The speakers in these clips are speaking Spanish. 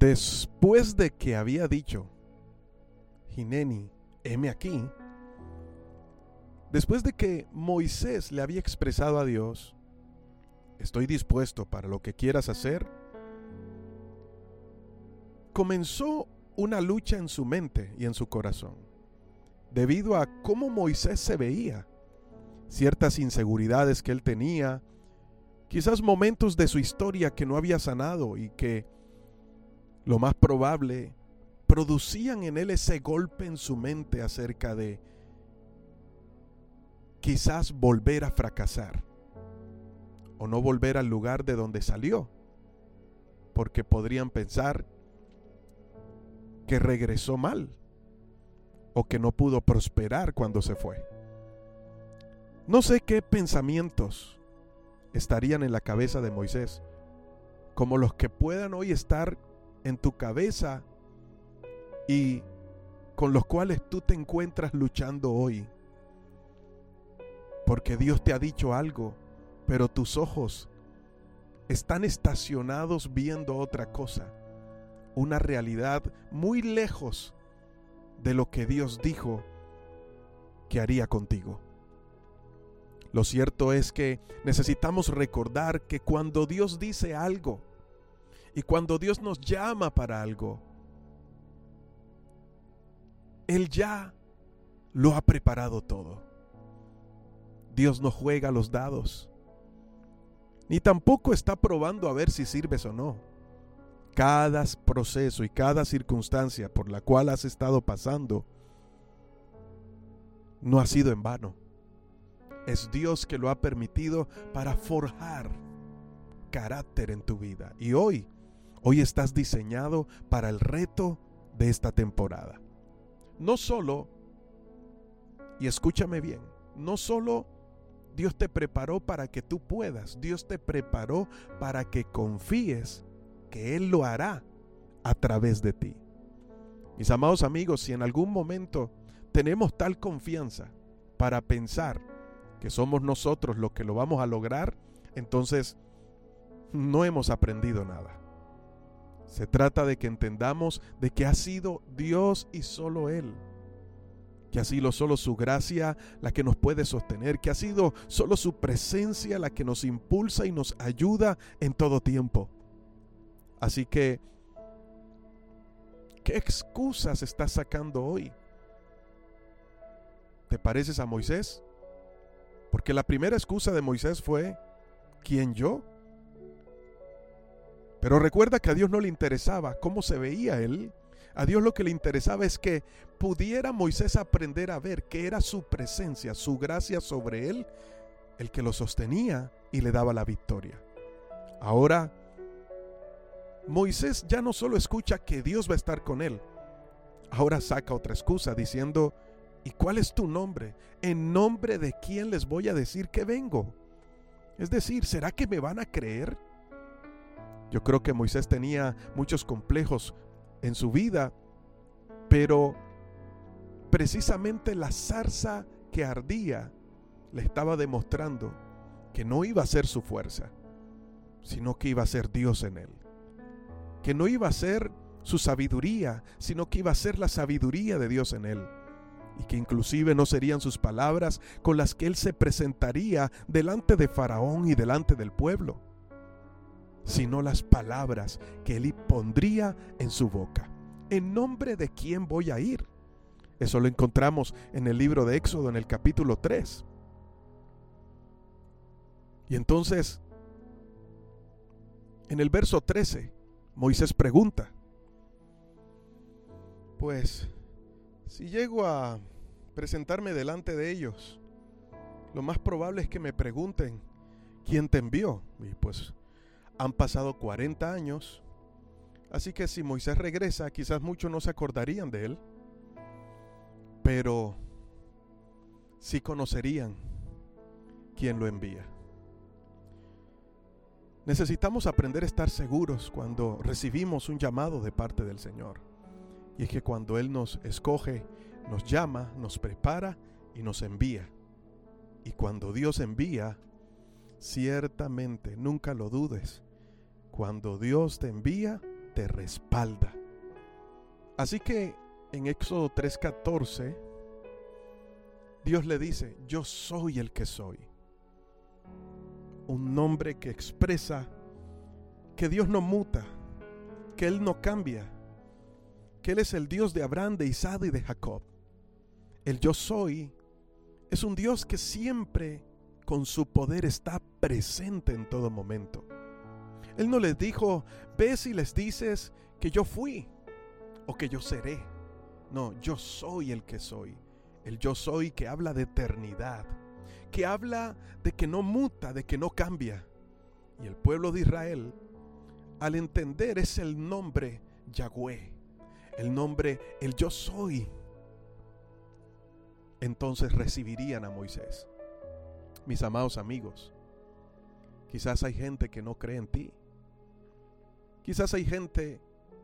Después de que había dicho, Hineni, heme aquí, después de que Moisés le había expresado a Dios, estoy dispuesto para lo que quieras hacer, comenzó una lucha en su mente y en su corazón, debido a cómo Moisés se veía, ciertas inseguridades que él tenía, quizás momentos de su historia que no había sanado y que, lo más probable, producían en él ese golpe en su mente acerca de quizás volver a fracasar o no volver al lugar de donde salió, porque podrían pensar que regresó mal o que no pudo prosperar cuando se fue. No sé qué pensamientos estarían en la cabeza de Moisés, como los que puedan hoy estar en tu cabeza y con los cuales tú te encuentras luchando hoy, porque Dios te ha dicho algo, pero tus ojos están estacionados viendo otra cosa, una realidad muy lejos de lo que Dios dijo que haría contigo. Lo cierto es que necesitamos recordar que cuando Dios dice algo y cuando Dios nos llama para algo, Él ya lo ha preparado todo. Dios no juega los dados, ni tampoco está probando a ver si sirves o no. Cada proceso y cada circunstancia por la cual has estado pasando no ha sido en vano. Es Dios que lo ha permitido para forjar carácter en tu vida. Y hoy estás diseñado para el reto de esta temporada. No solo, y escúchame bien, no solo Dios te preparó para que tú puedas, Dios te preparó para que confíes que Él lo hará a través de ti. Mis amados amigos, si en algún momento tenemos tal confianza para pensar que somos nosotros los que lo vamos a lograr, entonces no hemos aprendido nada. Se trata de que entendamos de que ha sido Dios y solo Él, que ha sido solo su gracia la que nos puede sostener, que ha sido solo su presencia la que nos impulsa y nos ayuda en todo tiempo. Así que, ¿qué excusas estás sacando hoy? ¿Te pareces a Moisés? Porque la primera excusa de Moisés fue, ¿quién yo? Pero recuerda que a Dios no le interesaba cómo se veía él. A Dios lo que le interesaba es que pudiera Moisés aprender a ver que era su presencia, su gracia sobre él, el que lo sostenía y le daba la victoria. Ahora, Moisés ya no solo escucha que Dios va a estar con él, ahora saca otra excusa diciendo, ¿y cuál es tu nombre? ¿En nombre de quién les voy a decir que vengo? Es decir, ¿será que me van a creer? Yo creo que Moisés tenía muchos complejos en su vida, pero precisamente la zarza que ardía le estaba demostrando que no iba a ser su fuerza, sino que iba a ser Dios en él. Que no iba a ser su sabiduría, sino que iba a ser la sabiduría de Dios en él. Y que inclusive no serían sus palabras con las que él se presentaría delante de Faraón y delante del pueblo, sino las palabras que él pondría en su boca. ¿En nombre de quién voy a ir? Eso lo encontramos en el libro de Éxodo, en el capítulo 3. Y entonces, en el verso 13, Moisés pregunta, pues, si llego a presentarme delante de ellos, lo más probable es que me pregunten, ¿quién te envió? Y pues, han pasado 40 años, así que si Moisés regresa, quizás muchos no se acordarían de él, pero sí conocerían quién lo envía. Necesitamos aprender a estar seguros cuando recibimos un llamado de parte del Señor. Y es que cuando Él nos escoge, nos llama, nos prepara y nos envía. Y cuando Dios envía, ciertamente, nunca lo dudes, cuando Dios te envía, te respalda. Así que en Éxodo 3:14, Dios le dice: yo soy el que soy. Un nombre que expresa que Dios no muta, que Él no cambia, que Él es el Dios de Abraham, de Isaac y de Jacob. El yo soy es un Dios que siempre con su poder está presente en todo momento. Él no les dijo: ves y les dices que yo fui o que yo seré. No, yo soy el que soy. El yo soy que habla de eternidad, que habla de que no muta, de que no cambia. Y el pueblo de Israel, al entender, es el nombre Yahweh, el nombre, el yo soy. Entonces recibirían a Moisés. Mis amados amigos, quizás hay gente que no cree en ti. Quizás hay gente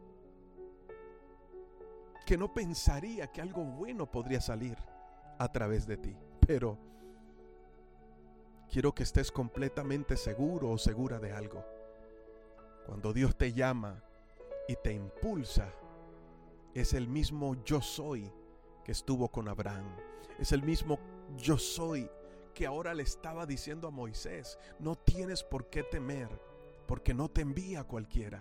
que no pensaría que algo bueno podría salir a través de ti. Pero quiero que estés completamente seguro o segura de algo. Cuando Dios te llama y te impulsa, es el mismo yo soy que estuvo con Abraham. Es el mismo yo soy que ahora le estaba diciendo a Moisés: no tienes por qué temer, porque no te envía cualquiera.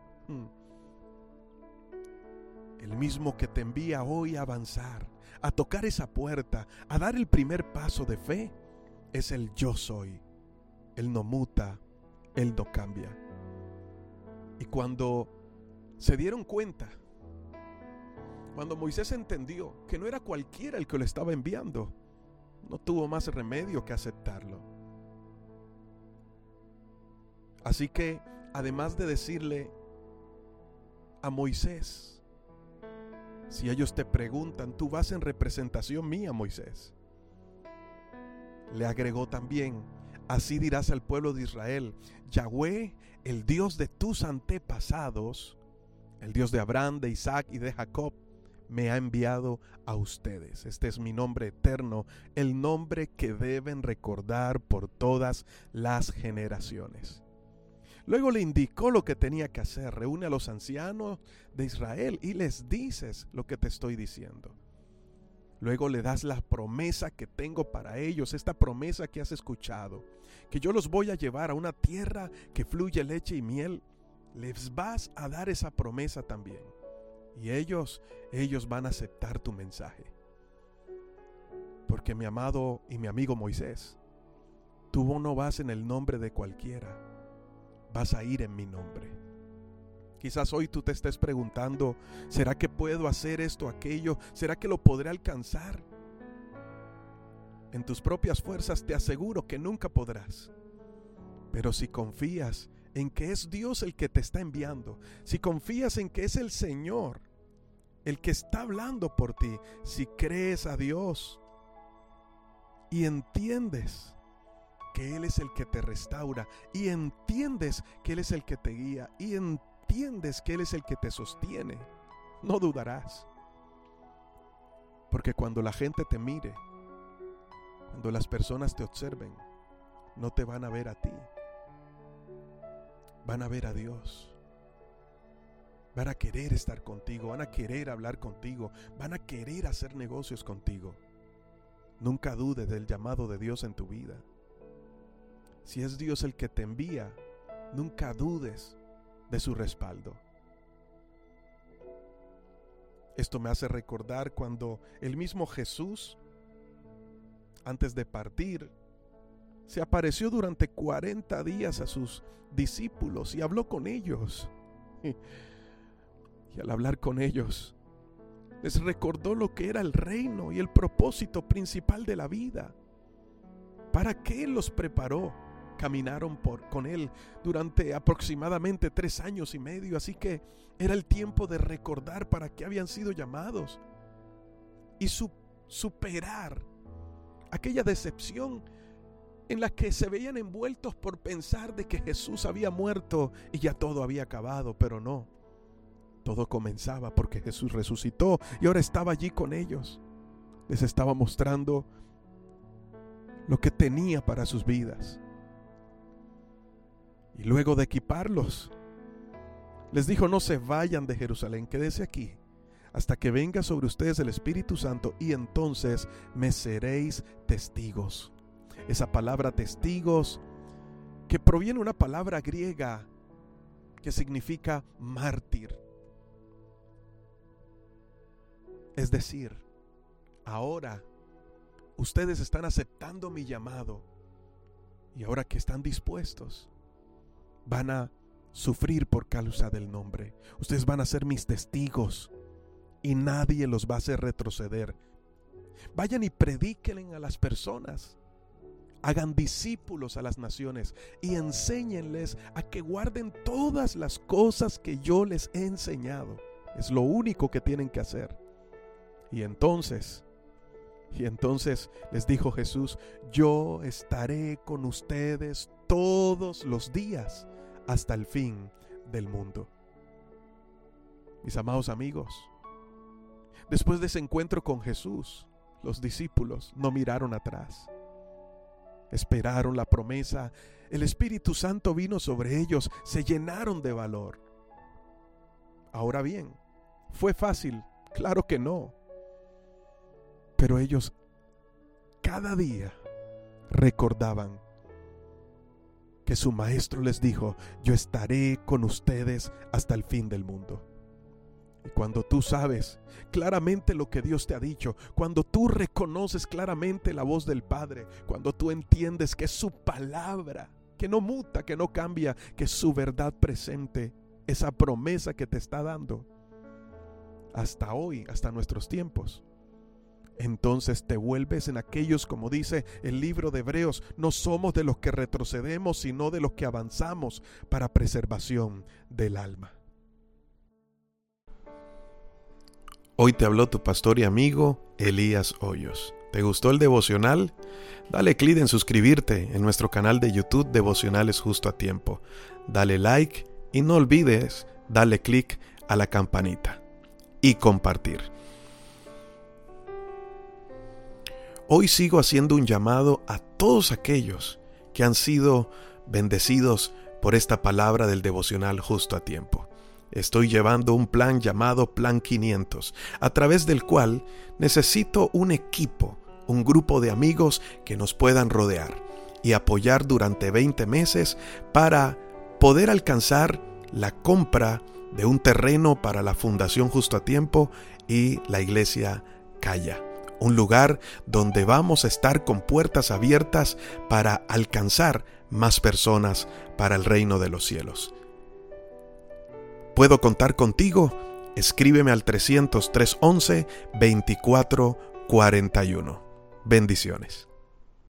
El mismo que te envía hoy a avanzar, a tocar esa puerta, a dar el primer paso de fe, es el yo soy. Él no muta, Él no cambia. Y cuando se dieron cuenta, cuando Moisés entendió que no era cualquiera el que lo estaba enviando, no tuvo más remedio que aceptarlo. Así que, además de decirle a Moisés: si ellos te preguntan, tú vas en representación mía, Moisés, le agregó también: así dirás al pueblo de Israel: Yahweh, el Dios de tus antepasados, el Dios de Abraham, de Isaac y de Jacob, me ha enviado a ustedes. Este es mi nombre eterno, el nombre que deben recordar por todas las generaciones. Luego le indicó lo que tenía que hacer: reúne a los ancianos de Israel y les dices lo que te estoy diciendo. Luego le das la promesa que tengo para ellos, esta promesa que has escuchado, que yo los voy a llevar a una tierra que fluye leche y miel. Les vas a dar esa promesa también. Y ellos van a aceptar tu mensaje. Porque mi amado y mi amigo Moisés, tú no vas en el nombre de cualquiera, vas a ir en mi nombre. Quizás hoy tú te estés preguntando: ¿será que puedo hacer esto o aquello? ¿Será que lo podré alcanzar? En tus propias fuerzas te aseguro que nunca podrás. Pero si confías en que es Dios el que te está enviando, si confías en que es el Señor el que está hablando por ti, si crees a Dios y entiendes que Él es el que te restaura, y entiendes que Él es el que te guía, y entiendes que Él es el que te sostiene, no dudarás. Porque cuando la gente te mire, cuando las personas te observen, no te van a ver a ti, van a ver a Dios. Van a querer estar contigo, van a querer hablar contigo, van a querer hacer negocios contigo. Nunca dudes del llamado de Dios en tu vida. Si es Dios el que te envía, nunca dudes de su respaldo. Esto me hace recordar cuando el mismo Jesús, antes de partir, se apareció durante 40 días a sus discípulos y habló con ellos. Y al hablar con ellos, les recordó lo que era el reino y el propósito principal de la vida. ¿Para qué Él los preparó? Caminaron con Él durante aproximadamente 3 años y medio, así que era el tiempo de recordar para qué habían sido llamados y superar aquella decepción en la que se veían envueltos por pensar de que Jesús había muerto y ya todo había acabado, pero no. Todo comenzaba porque Jesús resucitó y ahora estaba allí con ellos. Les estaba mostrando lo que tenía para sus vidas. Y luego de equiparlos, Les dijo: no se vayan de Jerusalén, quédense aquí hasta que venga sobre ustedes el Espíritu Santo, y entonces me seréis testigos. Esa palabra testigos, que proviene de una palabra griega que significa mártir. Es decir, ahora ustedes están aceptando mi llamado, y ahora que están dispuestos, van a sufrir por causa del nombre. Ustedes van a ser mis testigos y nadie los va a hacer retroceder. Vayan y predíquenle a las personas. Hagan discípulos a las naciones y enséñenles a que guarden todas las cosas que yo les he enseñado. Es lo único que tienen que hacer. Y entonces les dijo Jesús: yo estaré con ustedes todos los días hasta el fin del mundo. Mis amados amigos, después de ese encuentro con Jesús, los discípulos no miraron atrás. Esperaron la promesa. El Espíritu Santo vino sobre ellos. Se llenaron de valor. Ahora bien, ¿fue fácil? Claro que no. Pero ellos cada día recordaban que su maestro les dijo: yo estaré con ustedes hasta el fin del mundo. Y cuando tú sabes claramente lo que Dios te ha dicho, cuando tú reconoces claramente la voz del Padre, cuando tú entiendes que es su palabra, que no muta, que no cambia, que es su verdad presente, esa promesa que te está dando hasta hoy, hasta nuestros tiempos, entonces te vuelves en aquellos, como dice el libro de Hebreos: no somos de los que retrocedemos, sino de los que avanzamos para preservación del alma. Hoy te habló tu pastor y amigo Elías Hoyos. ¿Te gustó el devocional? Dale clic en suscribirte en nuestro canal de YouTube Devocionales Justo a Tiempo. Dale like y no olvides darle clic a la campanita y compartir. Hoy sigo haciendo un llamado a todos aquellos que han sido bendecidos por esta palabra del devocional Justo a Tiempo. Estoy llevando un plan llamado Plan 500, a través del cual necesito un equipo, un grupo de amigos que nos puedan rodear y apoyar durante 20 meses para poder alcanzar la compra de un terreno para la Fundación Justo a Tiempo y la Iglesia Calla. Un lugar donde vamos a estar con puertas abiertas para alcanzar más personas para el reino de los cielos. ¿Puedo contar contigo? Escríbeme al 300-311-2441. Bendiciones.